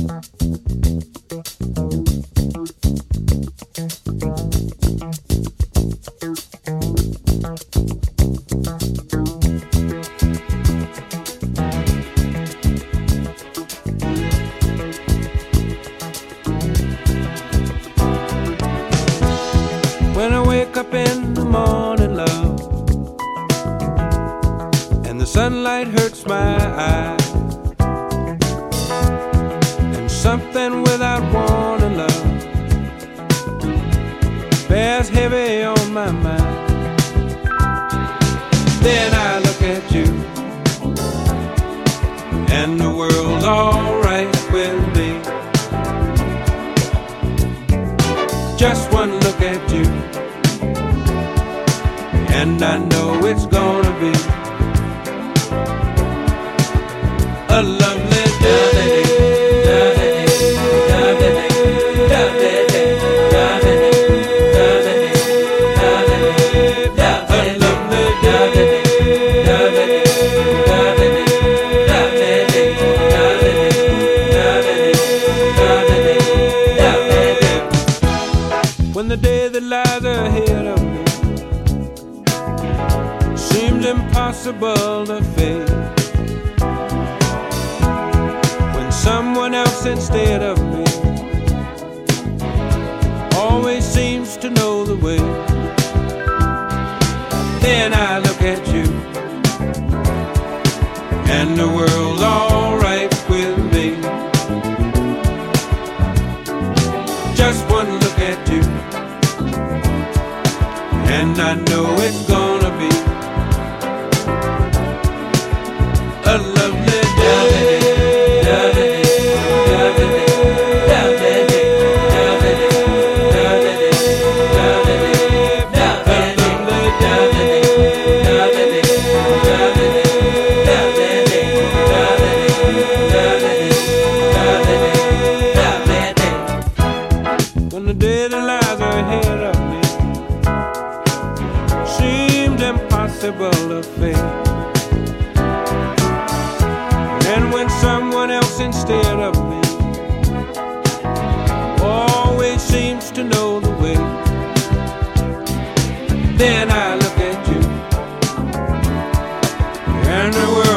When I wake up in the morning, love, and the sunlight hurts my eyes, and something without warning, love, bears heavy on my mind. Then I look at you, and the world's alright with me. Just one look at you, and I know it's gonna be a lovely day. When the day that lies ahead of me seems impossible to face, when someone else instead of me always seems to know the way, then I look at you, and the world's alright with me. Just one look at you, and I know it's gonna be a lovely day. When the day that lies ahead of me seemed impossible to face, and when someone else instead of me always seems to know the way, then I look at you, and the world